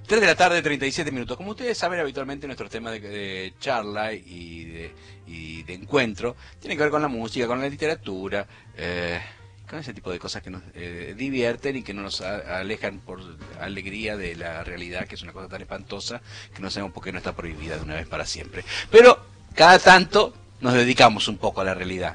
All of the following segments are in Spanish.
3 de la tarde, 37 minutos. Como ustedes saben, habitualmente nuestro tema de charla y de encuentro tiene que ver con la música, con la literatura, con ese tipo de cosas que nos divierten y que no nos alejan por alegría de la realidad, que es una cosa tan espantosa que no sabemos por qué no está prohibida de una vez para siempre. Pero cada tanto nos dedicamos un poco a la realidad.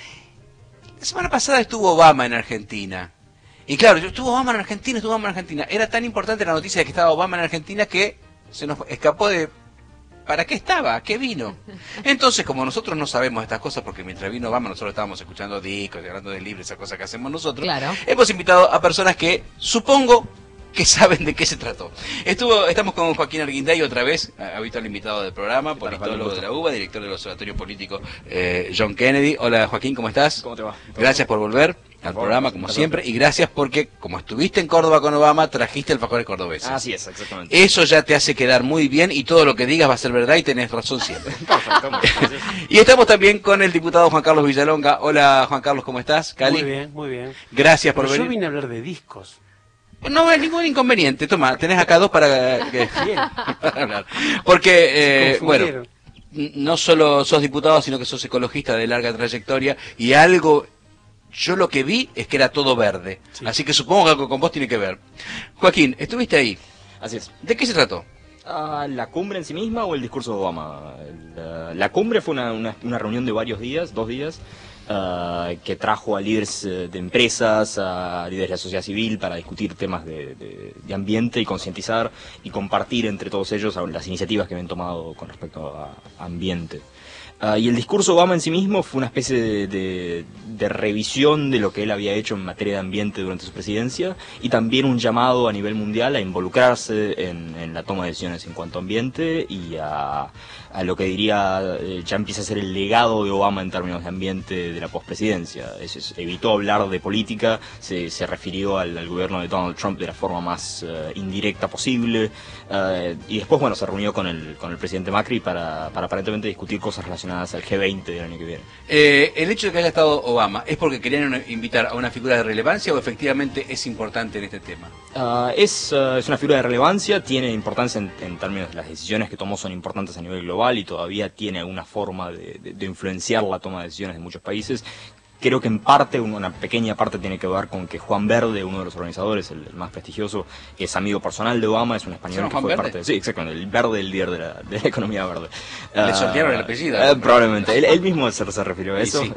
La semana pasada estuvo Obama en Argentina. Y claro, estuvo Obama en Argentina. Era tan importante la noticia de que estaba Obama en Argentina que se nos escapó de ¿para qué estaba? ¿A qué vino? Entonces, como nosotros no sabemos estas cosas, porque mientras vino Obama nosotros estábamos escuchando discos, hablando de libros, esas cosas que hacemos nosotros, claro, hemos invitado a personas que supongo que saben de qué se trató. Estamos con Joaquín Arguinday otra vez, habitual invitado del programa, politólogo de la UBA, director del Observatorio Político John Kennedy. Hola Joaquín, ¿cómo estás? ¿Cómo te va? Gracias por volver al programa, como siempre, y gracias porque, como estuviste en Córdoba con Obama, trajiste alfajores cordobeses. Así es, exactamente. Eso ya te hace quedar muy bien y todo lo que digas va a ser verdad y tenés razón siempre. Perfecto. Y estamos también con el diputado Juan Carlos Villalonga. Hola Juan Carlos, ¿cómo estás? Cali. Muy bien, muy bien. Gracias por Pero venir. yo vine a hablar de discos. No hay ningún inconveniente, toma, tenés acá dos para hablar. Porque, bueno, no solo sos diputado, sino que sos ecologista de larga trayectoria y algo, yo lo que vi es que era todo verde. Sí. Así que supongo que algo con vos tiene que ver. Joaquín, estuviste ahí. Así es. ¿De qué se trató? ¿La cumbre en sí misma o el discurso de Obama? La cumbre fue una reunión de varios días, 2 días, que trajo a líderes de empresas, a líderes de la sociedad civil para discutir temas de ambiente y concientizar y compartir entre todos ellos las iniciativas que habían tomado con respecto a ambiente. Y el discurso de Obama en sí mismo fue una especie de revisión de lo que él había hecho en materia de ambiente durante su presidencia y también un llamado a nivel mundial a involucrarse en la toma de decisiones en cuanto a ambiente y a lo que diría ya empieza a ser el legado de Obama en términos de ambiente de la pospresidencia. Evitó hablar de política, se refirió al gobierno de Donald Trump de la forma más indirecta posible y después bueno se reunió con el presidente Macri para aparentemente discutir cosas relacionadas al G20 del año que viene. El hecho de que haya estado Obama, ¿es porque querían invitar a una figura de relevancia o efectivamente es importante en este tema? Es una figura de relevancia, tiene importancia en términos de las decisiones que tomó son importantes a nivel global y todavía tiene alguna forma de influenciar la toma de decisiones de muchos países. Creo que en parte, una pequeña parte tiene que ver con que Juan Verde, uno de los organizadores, el más prestigioso, es amigo personal de Obama, es un español que fue parte... Sí, exactamente, el Verde, el líder de la economía verde. Le sortearon el apellido. Probablemente, él mismo se refirió a eso,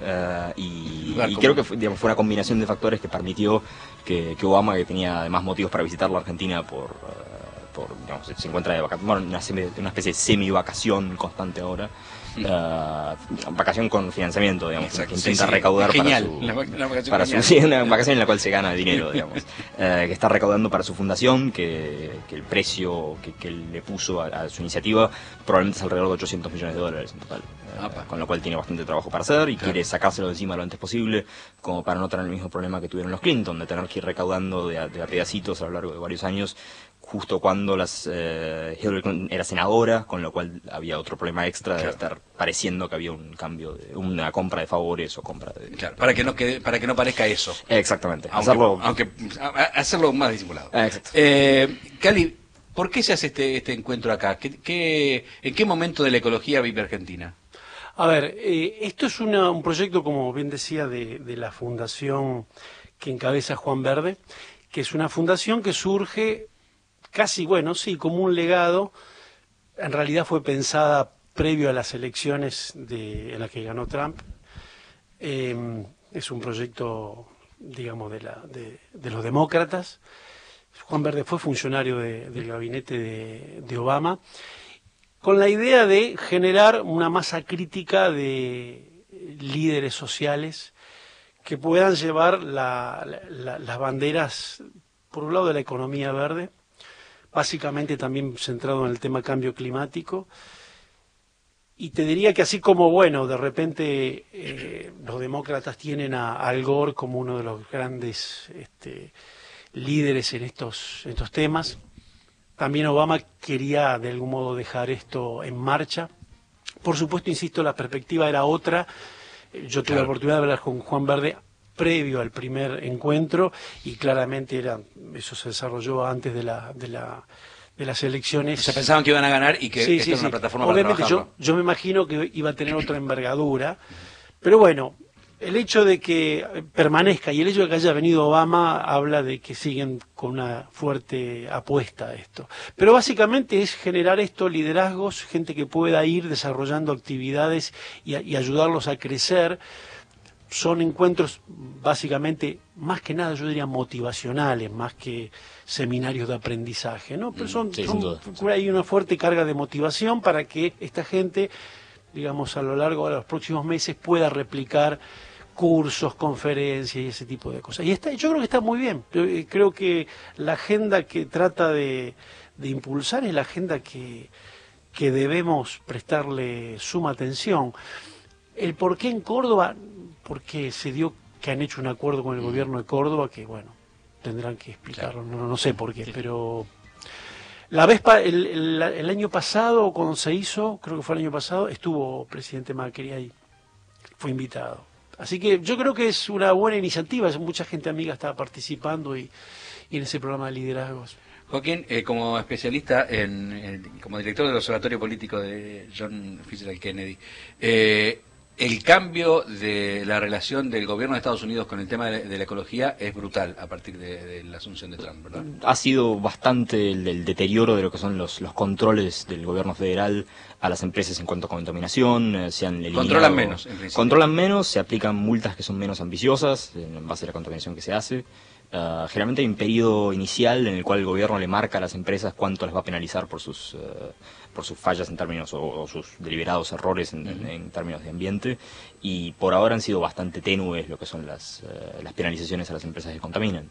y creo que fue una combinación de factores que permitió que Obama, que tenía además motivos para visitar la Argentina digamos, se encuentra de vacaciones, bueno, una especie de semi-vacación constante ahora. Vacación con financiamiento, digamos, que intenta recaudar una vacación en la cual se gana dinero, digamos, que está recaudando para su fundación, que el precio que él le puso a su iniciativa probablemente es alrededor de $800 millones en total, con lo cual tiene bastante trabajo para hacer y quiere sacárselo de encima lo antes posible, como para no tener el mismo problema que tuvieron los Clinton, de tener que ir recaudando de a pedacitos a lo largo de varios años, justo cuando Hillary Clinton era senadora, con lo cual había otro problema extra de estar pareciendo que había un cambio, una compra de favores o compra de... Claro, para que no parezca eso. Exactamente. Hacerlo más disimulado. Exacto. Cali, ¿por qué se hace este encuentro acá? ¿En qué momento de la ecología vive Argentina? A ver, esto es un proyecto, como bien decía, de la fundación que encabeza Juan Verde, que es una fundación que surge casi, bueno, sí, como un legado. En realidad fue pensada previo a las elecciones en las que ganó Trump. Es un proyecto, digamos, de los demócratas. Juan Verde fue funcionario del gabinete de Obama, con la idea de generar una masa crítica de líderes sociales que puedan llevar las banderas, por un lado, de la economía verde, básicamente también centrado en el tema cambio climático, y te diría que así como, bueno, de repente los demócratas tienen a Al Gore como uno de los grandes líderes en estos temas, también Obama quería de algún modo dejar esto en marcha. Por supuesto, insisto, la perspectiva era otra. Yo tuve la oportunidad de hablar con Juan Verde previo al primer encuentro y claramente eso se desarrolló antes de de las elecciones. O sea, pensaban que iban a ganar y que esta era una plataforma Obviamente para trabajarlo. yo me imagino que iba a tener otra envergadura, pero bueno, el hecho de que permanezca y el hecho de que haya venido Obama habla de que siguen con una fuerte apuesta a esto. Pero básicamente es generar estos liderazgos, gente que pueda ir desarrollando actividades y ayudarlos a crecer. Son encuentros básicamente, más que nada yo diría motivacionales, más que seminarios de aprendizaje, ¿no? Pero hay una fuerte carga de motivación para que esta gente, digamos, a lo largo de los próximos meses pueda replicar cursos, conferencias y ese tipo de cosas. Y yo creo que está muy bien. Yo creo que la agenda que trata de impulsar es la agenda que debemos prestarle suma atención. El por qué en Córdoba, porque se dio que han hecho un acuerdo con el gobierno de Córdoba, que bueno, tendrán que explicarlo, claro. no sé por qué, pero el año pasado, cuando se hizo, creo que fue el año pasado, estuvo presidente Macri ahí, fue invitado. Así que yo creo que es una buena iniciativa, mucha gente amiga está participando y en ese programa de liderazgos. Joaquín, como especialista, como director del Observatorio Político de John Fitzgerald Kennedy, el cambio de la relación del gobierno de Estados Unidos con el tema de la ecología es brutal a partir de la asunción de Trump, ¿verdad? Ha sido bastante el deterioro de lo que son los controles del gobierno federal a las empresas en cuanto a contaminación. Se han eliminado, controlan menos, en principio. Controlan menos, se aplican multas que son menos ambiciosas en base a la contaminación que se hace. Generalmente hay un periodo inicial en el cual el gobierno le marca a las empresas cuánto les va a penalizar por sus fallas en términos o sus deliberados errores en términos de ambiente, y por ahora han sido bastante tenues lo que son las penalizaciones a las empresas que contaminan.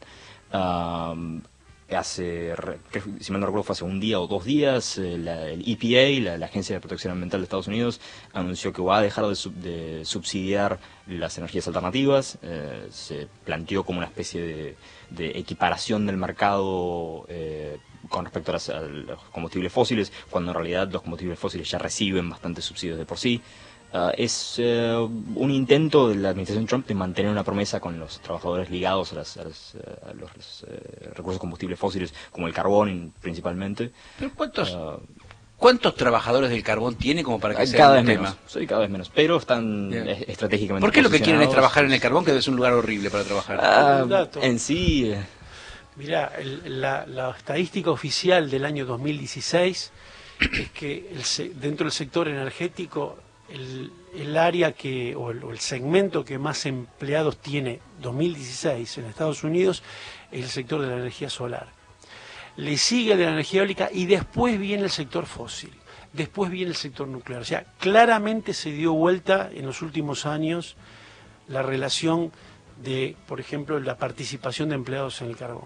Si mal no recuerdo, fue hace un día o 2 días, el EPA, la Agencia de Protección Ambiental de Estados Unidos, anunció que va a dejar de subsidiar las energías alternativas. Se planteó como una especie de equiparación del mercado con respecto a los combustibles fósiles, cuando en realidad los combustibles fósiles ya reciben bastantes subsidios de por sí. Es un intento de la administración Trump de mantener una promesa con los trabajadores ligados a los recursos combustibles fósiles, como el carbón principalmente. ¿Pero cuántos trabajadores del carbón tiene como para que sea cada un vez tema? menos, cada vez menos, pero están estratégicamente ¿Por qué lo que quieren es posicionados. trabajar en el carbón, que es un lugar horrible para trabajar? En sí... Mirá, la estadística oficial del año 2016 es que dentro del sector energético el área o el segmento que más empleados tiene 2016 en Estados Unidos es el sector de la energía solar. Le sigue el de la energía eólica y después viene el sector fósil, después viene el sector nuclear. O sea, claramente se dio vuelta en los últimos años la relación de, por ejemplo, la participación de empleados en el carbón.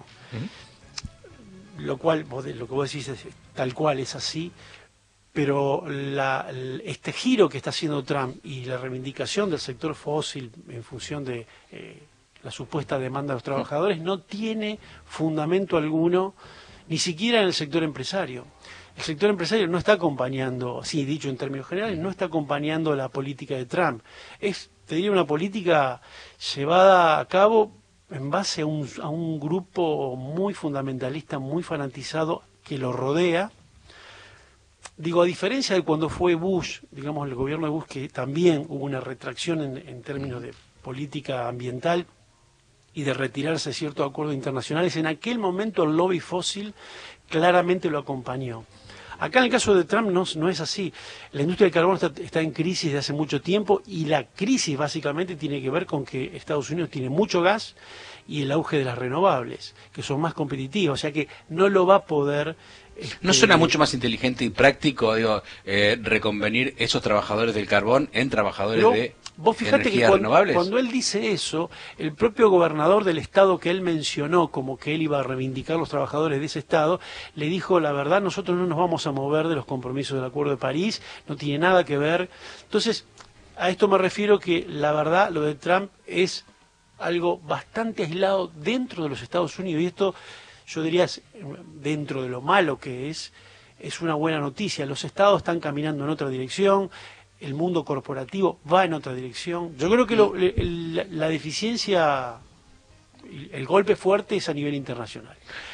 Lo cual, lo que vos decís es tal cual, es así, pero este giro que está haciendo Trump y la reivindicación del sector fósil en función de la supuesta demanda de los trabajadores no tiene fundamento alguno, ni siquiera en el sector empresario. El sector empresario no está acompañando, así dicho en términos generales, no está acompañando la política de Trump. Es, te diría, una política llevada a cabo en base a un grupo muy fundamentalista, muy fanatizado, que lo rodea. Digo, a diferencia de cuando fue Bush, digamos, el gobierno de Bush, que también hubo una retracción en términos de política ambiental y de retirarse de ciertos acuerdos internacionales, en aquel momento el lobby fósil claramente lo acompañó. Acá en el caso de Trump no es así. La industria del carbón está en crisis de hace mucho tiempo, y la crisis básicamente tiene que ver con que Estados Unidos tiene mucho gas y el auge de las renovables, que son más competitivas, o sea que no lo va a poder... ¿No suena mucho más inteligente y práctico, reconvenir esos trabajadores del carbón en trabajadores de vos fijate que renovables? Cuando él dice eso, el propio gobernador del estado que él mencionó como que él iba a reivindicar los trabajadores de ese estado, le dijo: la verdad, nosotros no nos vamos a mover de los compromisos del Acuerdo de París, no tiene nada que ver. Entonces, a esto me refiero que la verdad, lo de Trump es algo bastante aislado dentro de los Estados Unidos, y esto, yo diría, dentro de lo malo que es una buena noticia. Los estados están caminando en otra dirección, el mundo corporativo va en otra dirección. Yo creo que la deficiencia, el golpe fuerte es a nivel internacional.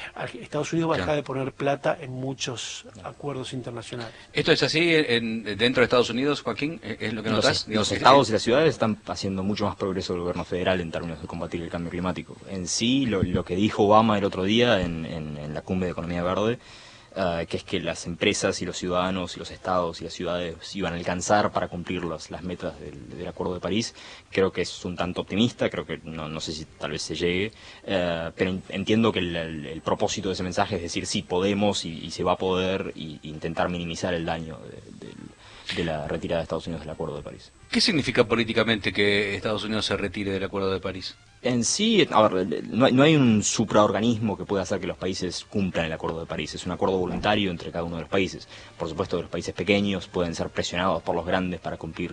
Estados Unidos va a Claro. dejar de poner plata en muchos acuerdos internacionales. ¿Esto es así dentro de Estados Unidos, Joaquín? ¿Es lo que notas? Los estados y las ciudades están haciendo mucho más progreso del gobierno federal en términos de combatir el cambio climático. En sí, lo que dijo Obama el otro día en la cumbre de Economía Verde, que es que las empresas y los ciudadanos y los estados y las ciudades iban a alcanzar para cumplir las metas del Acuerdo de París, creo que es un tanto optimista, creo que no sé si tal vez se llegue, pero entiendo que el propósito de ese mensaje es decir, sí, podemos y se va a poder y intentar minimizar el daño de la retirada de Estados Unidos del Acuerdo de París. ¿Qué significa políticamente que Estados Unidos se retire del Acuerdo de París? En sí, a ver, no hay un supraorganismo que pueda hacer que los países cumplan el Acuerdo de París. Es un acuerdo voluntario entre cada uno de los países. Por supuesto, los países pequeños pueden ser presionados por los grandes para cumplir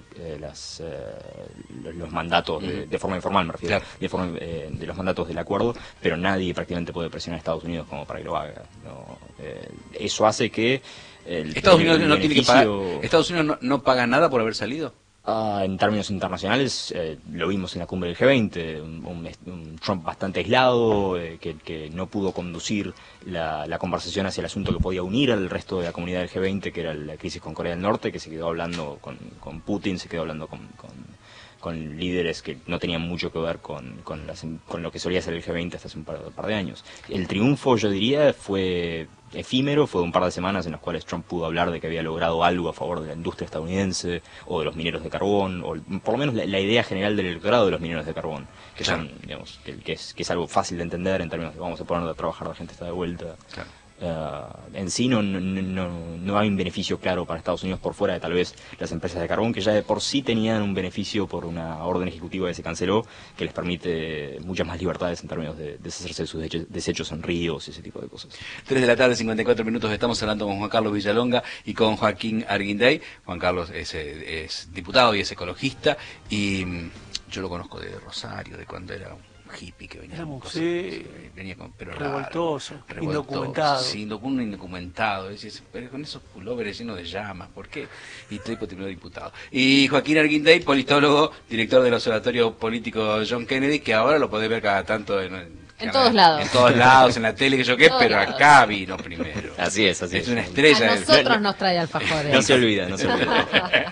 los mandatos de forma informal, me refiero, Claro. de los mandatos del acuerdo, pero nadie prácticamente puede presionar a Estados Unidos como para que lo haga. ¿No? Eso hace que Estados Unidos no tiene que pagar. beneficio- ¿Estados Unidos no paga nada por haber salido? En términos internacionales, lo vimos en la cumbre del G20, un Trump bastante aislado, que no pudo conducir la conversación hacia el asunto que podía unir al resto de la comunidad del G20, que era la crisis con Corea del Norte, que se quedó hablando con Putin, se quedó hablando con líderes que no tenían mucho que ver con lo que solía ser el G20 hasta hace un par de años. El triunfo, yo diría, fue efímero, fue de un par de semanas en las cuales Trump pudo hablar de que había logrado algo a favor de la industria estadounidense o de los mineros de carbón, o por lo menos la idea general del electorado de los mineros de carbón, que Claro. son, digamos, que es algo fácil de entender en términos de vamos a ponernos a trabajar, la gente está de vuelta. Claro. En sí no hay un beneficio claro para Estados Unidos por fuera de tal vez las empresas de carbón, que ya de por sí tenían un beneficio por una orden ejecutiva que se canceló, que les permite muchas más libertades en términos de deshacerse de sus desechos en ríos y ese tipo de cosas. 3 de la tarde, 54 minutos, estamos hablando con Juan Carlos Villalonga y con Joaquín Arguinday. Juan Carlos es diputado y es ecologista, y yo lo conozco de Rosario, de cuando era un hippie que venía Era con museo, venía con pelo revoltoso, largo, indocumentado. sí, un indocumentado, decís, pero con esos pulóveres llenos de llamas, ¿por qué? Y tipo terminó diputado. Y Joaquín Arguinday, politólogo, director del Observatorio Político John Kennedy, que ahora lo podés ver cada tanto En todos lados. En todos lados, en la tele, que yo qué, todos pero lados. acá vino primero. Así es. Es una estrella. A nosotros nos trae alfajores. No se olvida, no se olvida.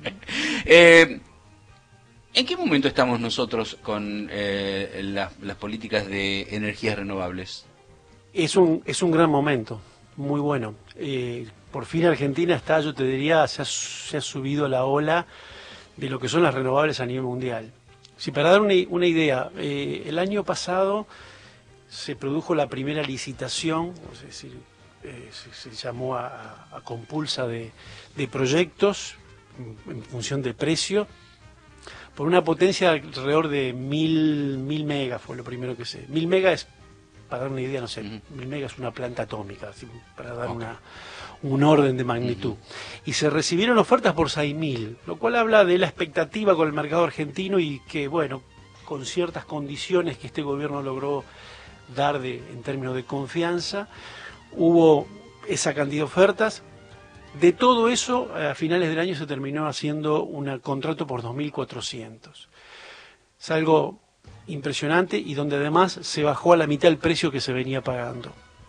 ¿En qué momento estamos nosotros con las políticas de energías renovables? Es un gran momento, muy bueno. Por fin Argentina está, yo te diría, se ha subido a la ola de lo que son las renovables a nivel mundial. Si para dar una idea, el año pasado se produjo la primera licitación, es decir, se llamó a compulsa de proyectos en función de precio, por una potencia de alrededor de 1000 megas, fue lo primero que sé. 1000 megas es, para dar una idea, no sé, 1000 megas es una planta atómica, así, para dar un orden de magnitud. Y se recibieron ofertas por 6000, lo cual habla de la expectativa con el mercado argentino y que, bueno, con ciertas condiciones que este gobierno logró dar en términos de confianza, hubo esa cantidad de ofertas. De todo eso, a finales del año se terminó haciendo un contrato por 2.400. Es algo impresionante y donde además se bajó a la mitad el precio que se venía pagando,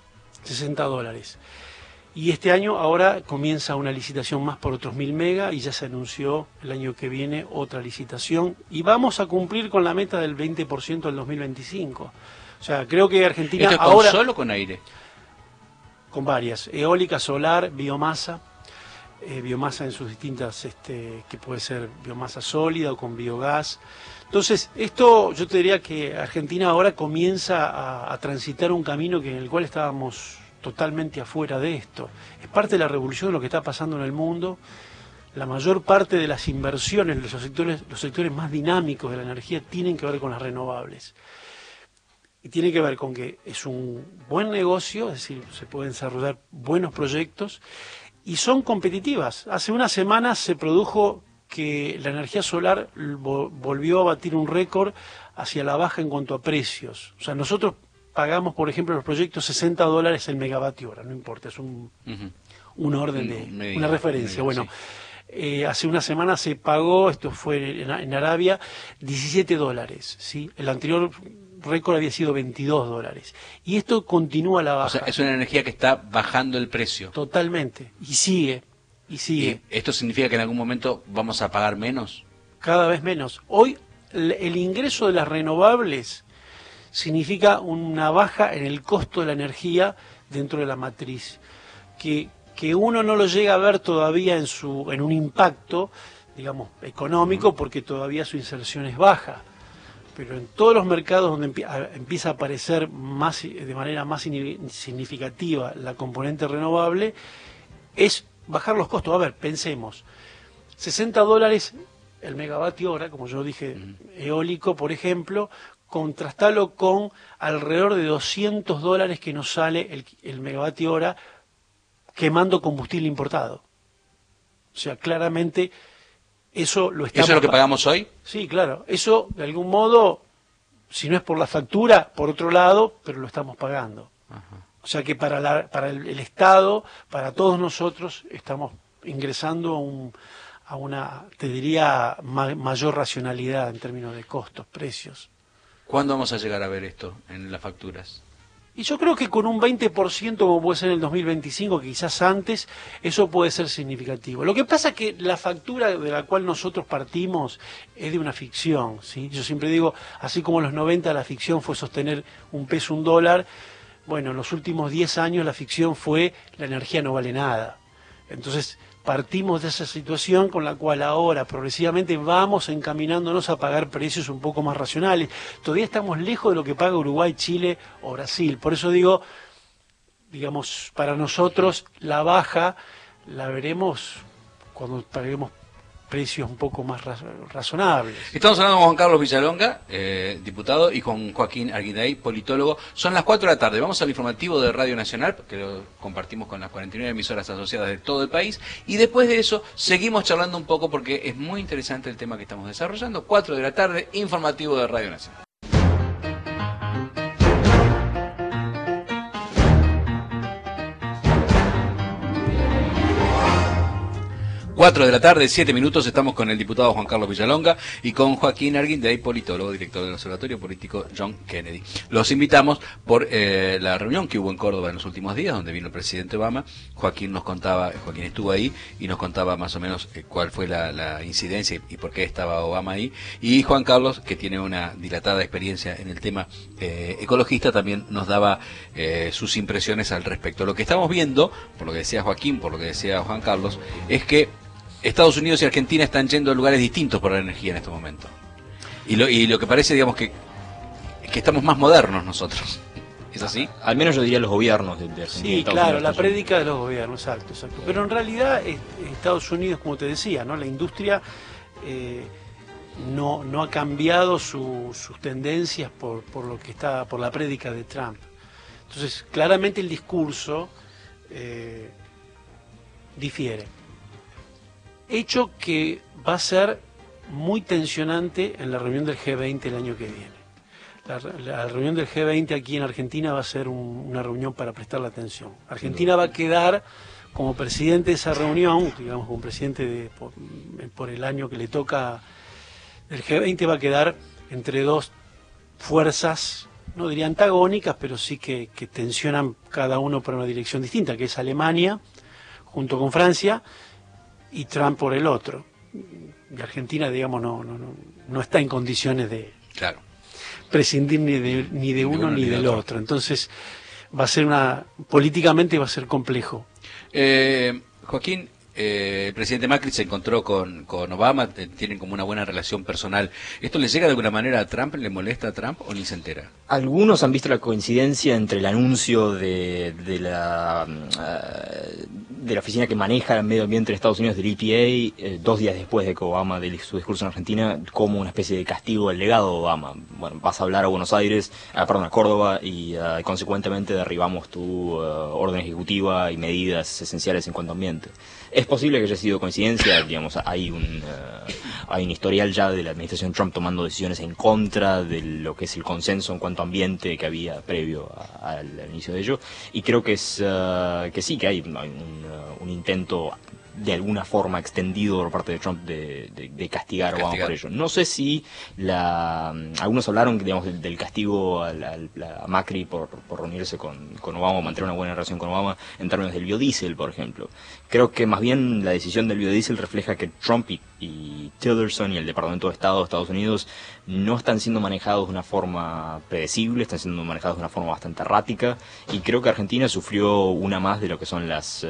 $60. Y este año ahora comienza una licitación más por otros 1000 megas y ya se anunció el año que viene otra licitación y vamos a cumplir con la meta del 20% del 2025. O sea, creo que Argentina ¿Esto es con ahora... sol o con aire? Con varias, eólica, solar, biomasa, biomasa en sus distintas, que puede ser biomasa sólida o con biogás. Entonces, esto yo te diría que Argentina ahora comienza a transitar un camino en el cual estábamos totalmente afuera de esto. Es parte de la revolución de lo que está pasando en el mundo. La mayor parte de las inversiones, los sectores más dinámicos de la energía tienen que ver con las renovables. Y tiene que ver con que es un buen negocio, es decir, se pueden desarrollar buenos proyectos y son competitivas. Hace unas semanas se produjo que la energía solar volvió a batir un récord hacia la baja en cuanto a precios. O sea, nosotros pagamos, por ejemplo, los proyectos $60 el megavatio hora, no importa, es un orden de una referencia. Bueno, hace una semana se pagó, esto fue en Arabia, $17, ¿sí? El anterior récord había sido $22. Y esto continúa a la baja. O sea, es una energía que está bajando el precio. Totalmente. Y sigue. Y sigue. ¿Y esto significa que en algún momento vamos a pagar menos? Cada vez menos. Hoy el ingreso de las renovables significa una baja en el costo de la energía dentro de la matriz, que uno no lo llega a ver todavía en un impacto, digamos, económico, porque todavía su inserción es baja. Pero en todos los mercados donde empieza a aparecer de manera más significativa la componente renovable, es bajar los costos. A ver, pensemos, $60 el megavatio hora, como yo dije, eólico, por ejemplo, contrastalo con alrededor de $200 que nos sale el megavatio hora quemando combustible importado. O sea, claramente eso lo estamos... ¿Eso es lo que pagamos hoy? Sí, claro. Eso, de algún modo, si no es por la factura, por otro lado, pero lo estamos pagando. Ajá. O sea que para el Estado, para todos nosotros, estamos ingresando a una, te diría, mayor racionalidad en términos de costos, precios. ¿Cuándo vamos a llegar a ver esto en las facturas? Y yo creo que con un 20%, como puede ser en el 2025, quizás antes, eso puede ser significativo. Lo que pasa es que la factura de la cual nosotros partimos es de una ficción, ¿sí? Yo siempre digo, así como en los 90 la ficción fue sostener un peso, un dólar, bueno, en los últimos 10 años la ficción fue la energía no vale nada. Entonces partimos de esa situación con la cual ahora progresivamente vamos encaminándonos a pagar precios un poco más racionales. Todavía estamos lejos de lo que paga Uruguay, Chile o Brasil. Por eso digo, digamos, para nosotros la baja la veremos cuando paguemos precios un poco más razonables. Estamos hablando con Juan Carlos Villalonga, diputado, y con Joaquín Arguinday, politólogo. Son las 4 de la tarde. Vamos al informativo de Radio Nacional, que lo compartimos con las 49 emisoras asociadas de todo el país. Y después de eso, seguimos charlando un poco porque es muy interesante el tema que estamos desarrollando. 4 de la tarde, informativo de Radio Nacional. 4 de la tarde, 7 minutos, estamos con el diputado Juan Carlos Villalonga y con Joaquín Arguinday, politólogo, director del Observatorio Político John Kennedy. Los invitamos por la reunión que hubo en Córdoba en los últimos días, donde vino el presidente Obama. Joaquín estuvo ahí y nos contaba más o menos cuál fue la incidencia y por qué estaba Obama ahí. Y Juan Carlos, que tiene una dilatada experiencia en el tema ecologista, también nos daba sus impresiones al respecto. Lo que estamos viendo, por lo que decía Joaquín, por lo que decía Juan Carlos, es que Estados Unidos y Argentina están yendo a lugares distintos por la energía en este momento. Y lo que parece, digamos, que estamos más modernos nosotros. ¿Es así? Al menos yo diría los gobiernos de Argentina. Sí, claro, la prédica de los gobiernos, exacto. Pero en realidad Estados Unidos, como te decía, ¿no? La industria no ha cambiado sus tendencias por lo que está, por la prédica de Trump. Entonces, claramente el discurso difiere. Hecho que va a ser muy tensionante en la reunión del G20 el año que viene. La reunión del G20 aquí en Argentina va a ser una reunión para prestarle atención. Argentina va a quedar como presidente de esa reunión, digamos como presidente por el año que le toca el G20, va a quedar entre dos fuerzas, no diría antagónicas, pero sí que tensionan cada uno por una dirección distinta, que es Alemania junto con Francia y Trump por el otro. Y Argentina, digamos, no está en condiciones de prescindir ni de uno ni del otro. Entonces, va a ser políticamente va a ser complejo. Joaquín, el presidente Macri se encontró con Obama, tienen como una buena relación personal. ¿Esto le llega de alguna manera a Trump? ¿Le molesta a Trump o ni se entera? Algunos han visto la coincidencia entre el anuncio de la oficina que maneja el medio ambiente de Estados Unidos, del EPA, 2 días después de que Obama dé su discurso en Argentina, como una especie de castigo al legado de Obama. Bueno, vas a hablar a Buenos Aires, a Córdoba, y consecuentemente derribamos tu orden ejecutiva y medidas esenciales en cuanto a ambiente. Es posible que haya sido coincidencia, digamos, hay un historial ya de la administración Trump tomando decisiones en contra de lo que es el consenso en cuanto a ambiente que había previo al inicio de ello, y creo que sí, que hay un intento de alguna forma extendido por parte de Trump de castigar a Obama por ello. No sé si algunos hablaron, digamos, del castigo a Macri por reunirse con Obama, mantener una buena relación con Obama en términos del biodiesel, por ejemplo. Creo que más bien la decisión del biodiesel refleja que Trump y Tillerson y el Departamento de Estado de Estados Unidos no están siendo manejados de una forma predecible, están siendo manejados de una forma bastante errática, y creo que Argentina sufrió una más de lo que son las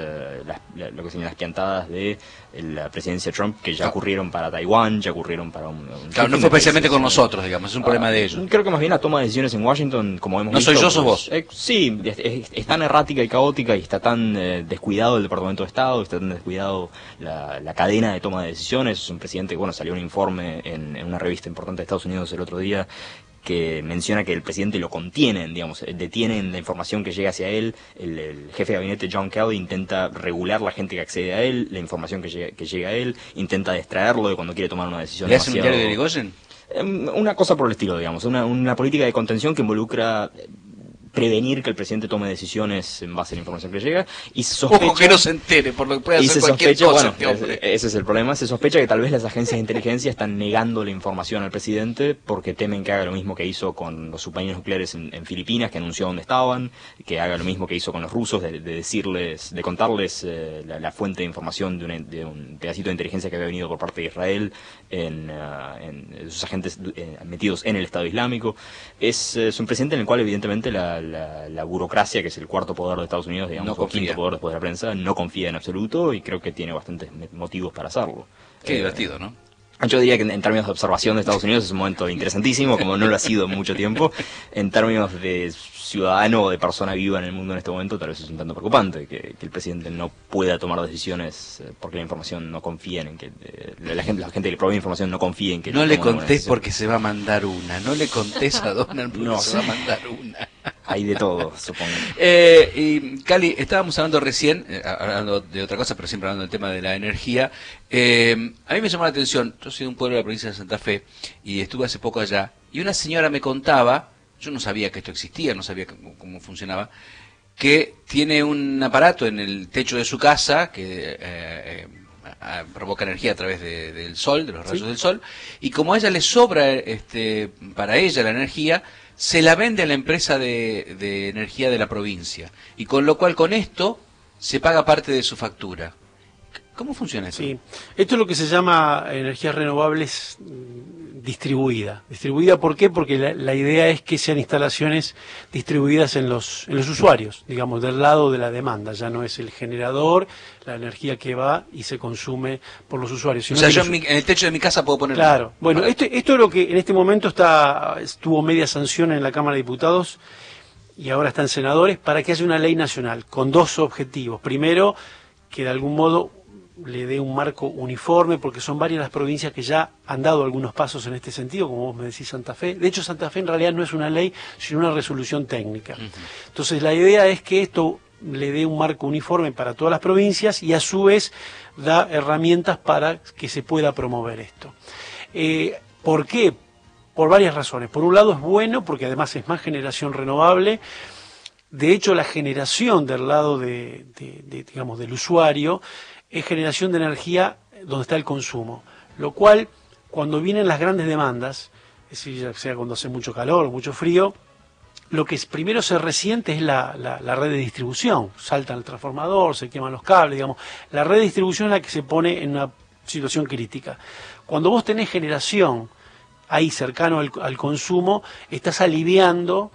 piantadas de la presidencia Trump, que ya ocurrieron para Taiwán, ya ocurrieron para Claro, no fue especialmente con nosotros, digamos, es un problema de ellos. Creo que más bien la toma de decisiones en Washington, como hemos visto... No soy yo, sos vos. Sí, es tan errática y caótica, y está tan descuidado el Departamento de Estado, está tan descuidado la cadena de toma de decisiones. Es un presidente que, bueno, salió un informe en una revista importante de Estados Unidos el otro día que menciona que el presidente lo contienen, digamos, detienen la información que llega hacia él. El jefe de gabinete John Kelly intenta regular la gente que accede a él, la información que llega a él, intenta distraerlo de cuando quiere tomar una decisión. ¿Le hace un diario de Irigoyen? Una cosa por el estilo, digamos, una política de contención que involucra prevenir que el presidente tome decisiones en base a la información que llega, y se sospecha... Ojo que no se entere, por lo que puede hacer cualquier cosa. Bueno, ese es el problema. Se sospecha que tal vez las agencias de inteligencia están negando la información al presidente porque temen que haga lo mismo que hizo con los submarinos nucleares en Filipinas, que anunció dónde estaban, que haga lo mismo que hizo con los rusos, de contarles la fuente de información de un pedacito de inteligencia que había venido por parte de Israel en sus agentes metidos en el Estado Islámico. Es un presidente en el cual evidentemente la burocracia, que es el cuarto poder de Estados Unidos, digamos, o quinto poder después de la prensa, no confía en absoluto, y creo que tiene bastantes motivos para hacerlo. Qué divertido, ¿no? Yo diría que en términos de observación de Estados Unidos es un momento interesantísimo, como no lo ha sido en mucho tiempo. En términos de ciudadano o de persona viva en el mundo en este momento, tal vez es un tanto preocupante que el presidente no pueda tomar decisiones porque la información no confía en que la gente que le provee información no confía en que... No le contés porque se va a mandar una, no le contés a Donald porque se va a mandar una. Hay de todo, supongo. Y Cali, estábamos hablando recién, hablando de otra cosa, pero siempre hablando del tema de la energía. A mí me llamó la atención, yo soy de un pueblo de la provincia de Santa Fe y estuve hace poco allá, y una señora me contaba, yo no sabía que esto existía, no sabía cómo funcionaba, que tiene un aparato en el techo de su casa que provoca energía a través del sol, de los rayos del sol, y como a ella le sobra para ella la energía, se la vende a la empresa de energía de la provincia, y con lo cual con esto se paga parte de su factura. ¿Cómo funciona eso? Sí, esto es lo que se llama energías renovables distribuida. ¿Distribuida por qué? Porque la idea es que sean instalaciones distribuidas en los usuarios, digamos, del lado de la demanda. Ya no es el generador, la energía que va y se consume por los usuarios. O sea, yo en el techo de mi casa puedo poner... Claro. Bueno, esto es lo que en este momento estuvo media sanción en la Cámara de Diputados y ahora están senadores, para que haya una ley nacional con dos objetivos. Primero, que de algún modo le dé un marco uniforme, porque son varias las provincias que ya han dado algunos pasos en este sentido, como vos me decís, Santa Fe. De hecho, Santa Fe en realidad no es una ley, sino una resolución técnica. Entonces, la idea es que esto le dé un marco uniforme para todas las provincias y a su vez da herramientas para que se pueda promover esto. ¿Por qué? Por varias razones. Por un lado es bueno, porque además es más generación renovable. De hecho, la generación del lado digamos, del usuario es generación de energía donde está el consumo, lo cual, cuando vienen las grandes demandas, es decir, ya sea cuando hace mucho calor o mucho frío, lo que primero se resiente es la red de distribución. Salta el transformador, se queman los cables, digamos. La red de distribución es la que se pone en una situación crítica. Cuando vos tenés generación ahí cercano al consumo, estás aliviando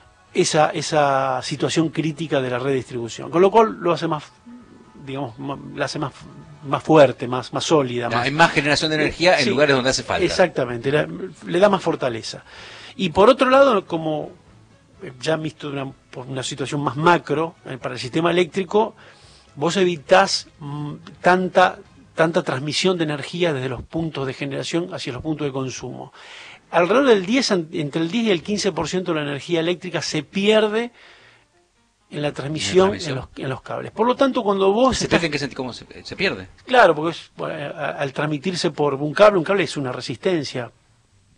esa situación crítica de la red de distribución, con lo cual lo hace más, digamos, la hace más fuerte, más sólida. Hay más generación de energía en lugares donde hace falta. Exactamente, le da más fortaleza. Y por otro lado, como ya visto por una situación más macro, para el sistema eléctrico, vos evitás tanta transmisión de energía desde los puntos de generación hacia los puntos de consumo. Alrededor del entre el 10 y el 15% de la energía eléctrica se pierde en la transmisión en los cables. Por lo tanto, cuando vos... ¿Se pierde en qué sentido? ¿Cómo se pierde? Claro, porque al transmitirse por un cable es una resistencia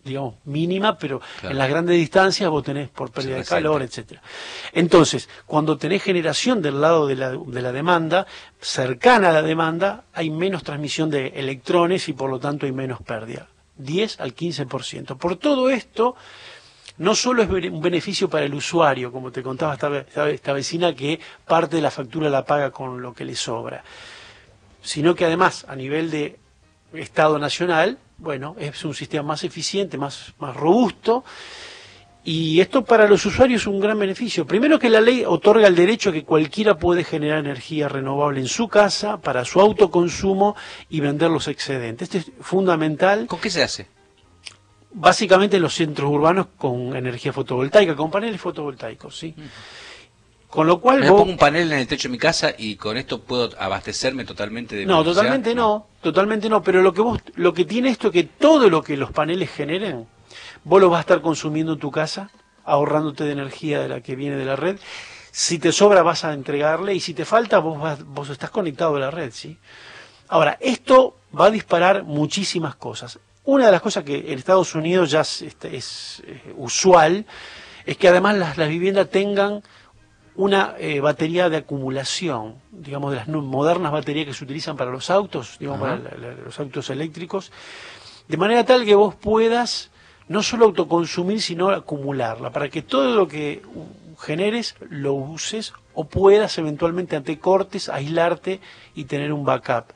digamos, mínima, pero Claro. en las grandes distancias vos tenés por pérdida Se de calor, resiente. etcétera. Entonces, cuando tenés generación del lado de la demanda, cercana a la demanda, hay menos transmisión de electrones y por lo tanto hay menos pérdida. 10 al 15%. Por todo esto, no solo es un beneficio para el usuario, como te contaba esta vecina, que parte de la factura la paga con lo que le sobra, sino que además, a nivel de Estado nacional, bueno, es un sistema más eficiente, más robusto, y esto para los usuarios es un gran beneficio. Primero, que la ley otorga el derecho a que cualquiera puede generar energía renovable en su casa para su autoconsumo y vender los excedentes. Esto es fundamental. ¿Con qué se hace? Básicamente en los centros urbanos con energía fotovoltaica, con paneles fotovoltaicos, ¿sí? Con lo cual Me vos... pongo un panel en el techo de mi casa y con esto puedo abastecerme totalmente de No, electricidad? totalmente no, pero lo que tiene esto es que todo lo que los paneles generen, vos lo vas a estar consumiendo en tu casa, ahorrándote de energía de la que viene de la red. Si te sobra vas a entregarle y si te falta vos estás conectado a la red, ¿sí? Ahora, esto va a disparar muchísimas cosas. Una de las cosas que en Estados Unidos ya es usual es que además las viviendas tengan una batería de acumulación, digamos, de las modernas baterías que se utilizan para los autos, digamos, Ajá. para los autos eléctricos, de manera tal que vos puedas no solo autoconsumir, sino acumularla, para que todo lo que generes lo uses o puedas eventualmente ante cortes aislarte y tener un backup.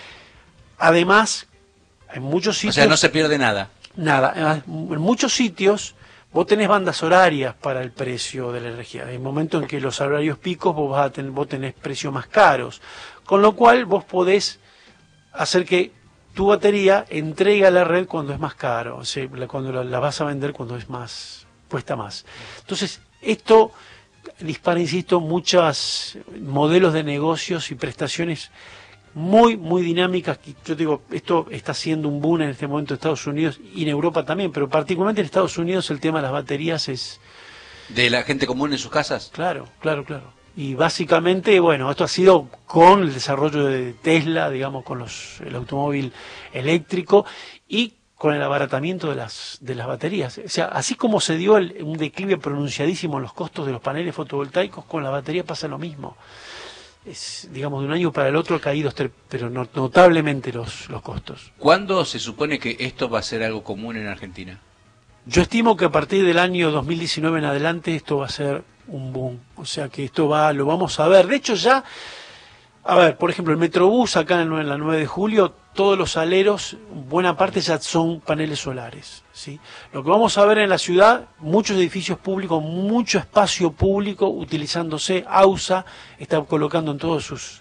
Además, en muchos O sitios... sea, no se pierde nada. Nada, en muchos sitios vos tenés bandas horarias para el precio de la energía. Hay momentos en que los horarios picos vos tenés precios más caros, con lo cual vos podés hacer que tu batería entregue a la red cuando es más caro, o sea, cuando la vas a vender cuando es más, cuesta más. Entonces, esto dispara, insisto, muchos modelos de negocios y prestaciones muy dinámicas. Yo digo, esto está siendo un boom en este momento en Estados Unidos y en Europa también, pero particularmente en Estados Unidos el tema de las baterías es... ¿De la gente común en sus casas? Claro. Y básicamente, bueno, esto ha sido con el desarrollo de Tesla, digamos, con el automóvil eléctrico y con el abaratamiento de las baterías. O sea, así como se dio un declive pronunciadísimo en los costos de los paneles fotovoltaicos, con la batería pasa lo mismo. Digamos, de un año para el otro ha caído, pero notablemente los costos. ¿Cuándo se supone que esto va a ser algo común en Argentina? Yo estimo que a partir del año 2019 en adelante esto va a ser un boom. O sea que esto lo vamos a ver. De hecho ya, a ver, por ejemplo, el Metrobús acá en la 9 de julio, todos los aleros, buena parte ya son paneles solares, ¿sí? Lo que vamos a ver en la ciudad, muchos edificios públicos, mucho espacio público utilizándose. AUSA está colocando en todos sus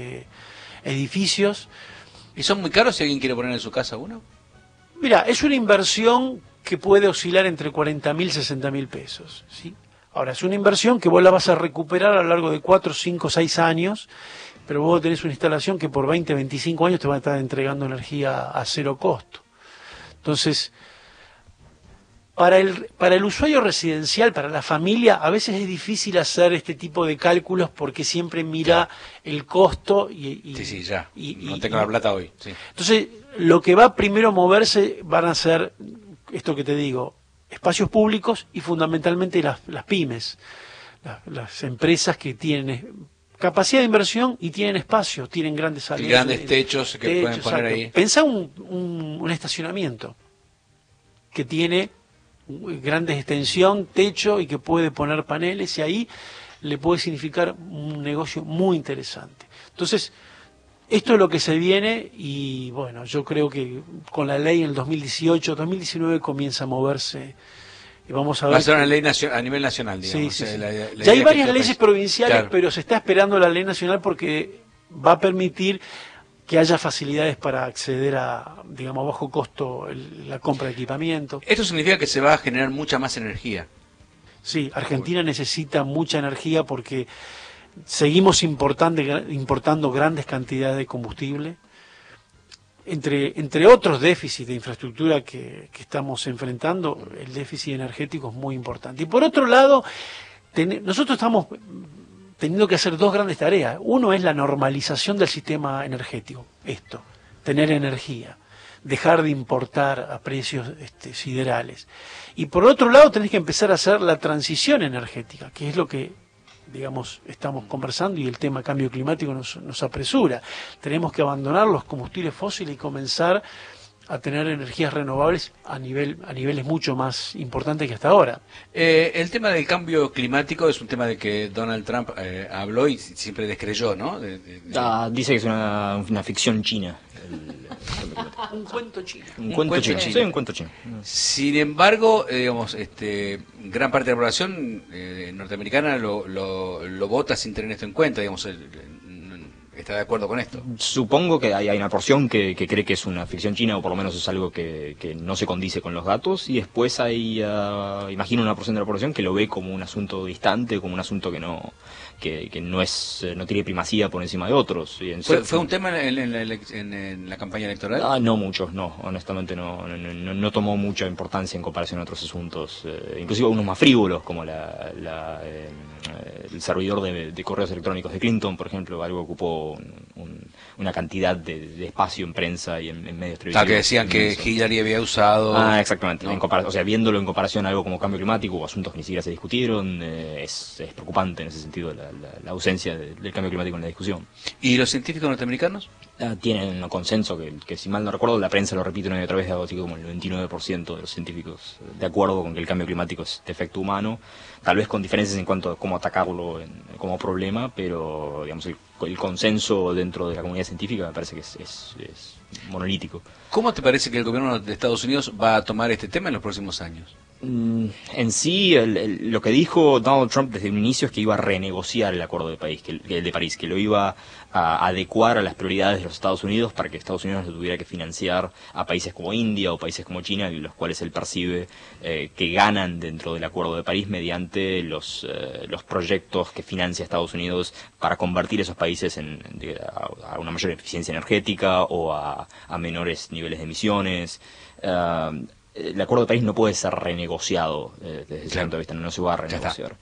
edificios. ¿Y son muy caros si alguien quiere poner en su casa uno? Mira, es una inversión que puede oscilar entre 40.000 y 60.000 pesos, ¿sí? Ahora, es una inversión que vos la vas a recuperar a lo largo de 4, 5, 6 años, pero vos tenés una instalación que por 20, 25 años te va a estar entregando energía a cero costo. Entonces, para el usuario residencial, para la familia, a veces es difícil hacer este tipo de cálculos porque siempre mira el costo y Sí, ya. y- No y- tengo la plata hoy. Sí. entonces, lo que va primero a moverse van a ser, esto que te digo, espacios públicos y fundamentalmente las pymes, las empresas que tienen capacidad de inversión y tienen espacio, tienen grandes Y salones. grandes techos que pueden poner exacto. ahí. Pensá un estacionamiento que tiene grandes extensión, techo y que puede poner paneles y ahí le puede significar un negocio muy interesante. Entonces, esto es lo que se viene y bueno, yo creo que con la ley en el 2018, 2019 comienza a moverse y vamos a ver. Va a ser una ley a nivel nacional, digamos. Sí, sí, sí. La Ya idea hay es varias que leyes provinciales, Claro. pero se está esperando la ley nacional porque va a permitir que haya facilidades para acceder a, digamos, a bajo costo la compra de equipamiento. Esto significa que se va a generar mucha más energía. Sí, Argentina necesita mucha energía porque seguimos importando grandes cantidades de combustible. Entre otros déficits de infraestructura que estamos enfrentando, el déficit energético es muy importante. Y por otro lado, nosotros estamos teniendo que hacer dos grandes tareas. Uno es la normalización del sistema energético, tener energía. dejar de importar a precios siderales. Y por otro lado tenés que empezar a hacer la transición energética, que es lo que, digamos, estamos conversando, y el tema cambio climático nos apresura. Tenemos que abandonar los combustibles fósiles y comenzar a tener energías renovables a niveles mucho más importantes que hasta ahora. El tema del cambio climático es un tema de que Donald Trump habló y siempre descreyó, ¿no? Dice que es una ficción china. Un cuento chino. Un cuento chino. Sí, un cuento chino. Sin embargo, digamos, gran parte de la población norteamericana lo vota sin tener esto en cuenta, digamos, ¿está de acuerdo con esto? Supongo que hay una porción que cree que es una ficción china, o por lo menos es algo que no se condice con los datos, y después hay, imagino, una porción de la población que lo ve como un asunto distante, como un asunto que no tiene primacía por encima de otros. Y ¿Fue un tema en la campaña electoral? No muchos, no, honestamente no tomó mucha importancia en comparación a otros asuntos, inclusive unos más frívolos, como el servidor de correos electrónicos de Clinton, por ejemplo, algo que ocupó una cantidad de espacio en prensa y en medios televisivos. Que decían que Hillary había usado... Exactamente, ¿no? O sea, viéndolo en comparación a algo como cambio climático o asuntos que ni siquiera se discutieron, es preocupante en ese sentido la ausencia del cambio climático en la discusión. ¿Y los científicos norteamericanos? Tienen un consenso que, si mal no recuerdo, la prensa lo repite una y otra vez, algo así como el 99% de los científicos de acuerdo con que el cambio climático es defecto humano, tal vez con diferencias en cuanto a cómo atacarlo como problema, pero digamos el consenso dentro de la comunidad científica me parece que es monolítico. ¿Cómo te parece que el gobierno de Estados Unidos va a tomar este tema en los próximos años? En sí, lo que dijo Donald Trump desde un inicio es que iba a renegociar el acuerdo de París, que lo iba a adecuar a las prioridades de los Estados Unidos para que Estados Unidos no tuviera que financiar a países como India o países como China, los cuales él percibe que ganan dentro del acuerdo de París mediante los proyectos que financia Estados Unidos para convertir esos países a una mayor eficiencia energética o a menores niveles de emisiones. El acuerdo de París no puede ser renegociado desde ese punto de vista, no se va a renegociar.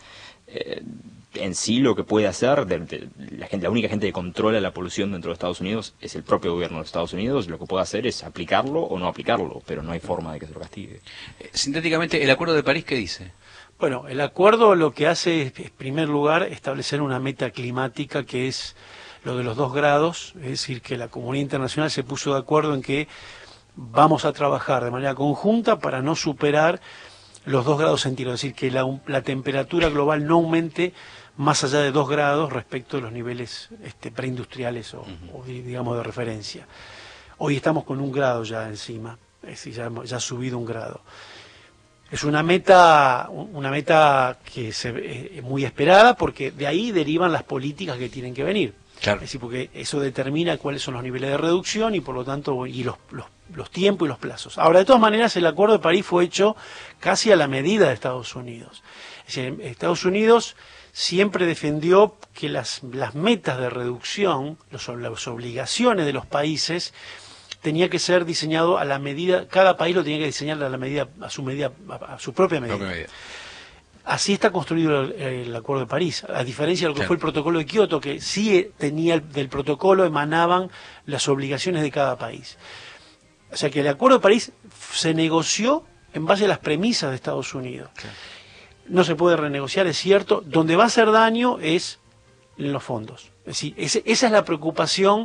En sí, lo que puede hacer la única gente que controla la polución dentro de Estados Unidos es el propio gobierno de Estados Unidos. Lo que puede hacer es aplicarlo o no aplicarlo, pero no hay forma de que se lo castigue. Sintéticamente, ¿el acuerdo de París qué dice? Bueno, el acuerdo lo que hace es, en primer lugar, establecer una meta climática que es lo de los 2 grados, es decir, que la comunidad internacional se puso de acuerdo en que vamos a trabajar de manera conjunta para no superar los 2 grados centígrados, es decir, que la temperatura global no aumente más allá de 2 grados respecto de los niveles preindustriales o digamos de referencia. Hoy estamos con 1 grado ya encima, es decir, ya ha subido 1 grado. Es una meta que es muy esperada, porque de ahí derivan las políticas que tienen que venir. Claro. Es decir, porque eso determina cuáles son los niveles de reducción y por lo tanto los tiempos y los plazos. Ahora, de todas maneras, el Acuerdo de París fue hecho casi a la medida de Estados Unidos. Es decir, Estados Unidos siempre defendió que las metas de reducción, las obligaciones de los países, tenía que ser diseñado a la medida, cada país lo tenía que diseñar a su propia medida. Así está construido el Acuerdo de París, a diferencia de lo que fue el Protocolo de Kioto, que sí tenía del protocolo emanaban las obligaciones de cada país. O sea que el Acuerdo de París se negoció en base a las premisas de Estados Unidos. Claro. No se puede renegociar, es cierto. Donde va a hacer daño es en los fondos. Es decir, esa es la preocupación,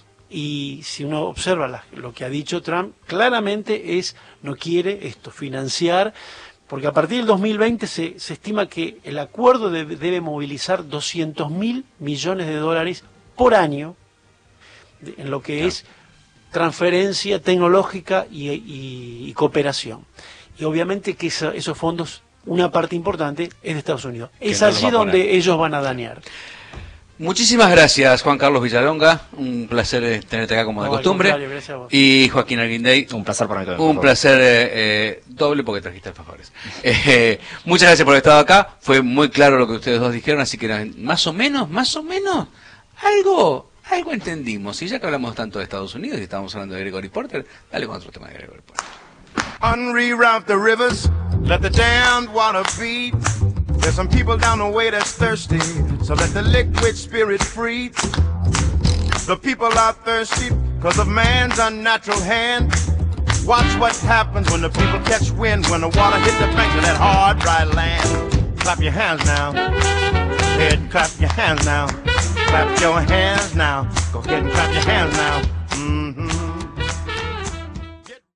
y si uno observa lo que ha dicho Trump, claramente no quiere financiar, porque a partir del 2020 se estima que el acuerdo debe movilizar $200.000 millones por año en lo que es transferencia tecnológica y cooperación. Y obviamente que esos fondos, una parte importante es de Estados Unidos. Es allí donde ellos van a dañar. Muchísimas gracias, Juan Carlos Villalonga. Un placer tenerte acá como de costumbre. Gracias a vos. Y Joaquín Arguindey. Un placer para mí también. Un placer doble porque trajiste alfajores. Muchas gracias por haber estado acá. Fue muy claro lo que ustedes dos dijeron, así que más o menos, algo entendimos. Y ya que hablamos tanto de Estados Unidos y estábamos hablando de Gregory Porter, dale con otro tema de Gregory Porter. Unreroute the rivers, let the damned water beat. There's some people down the way that's thirsty, so let the liquid spirit free. The people are thirsty because of man's unnatural hand. Watch what happens when the people catch wind, when the water hit the banks of that hard, dry land. Clap your hands now. Go ahead and clap your hands now. Clap your hands now. Go ahead and clap your hands now.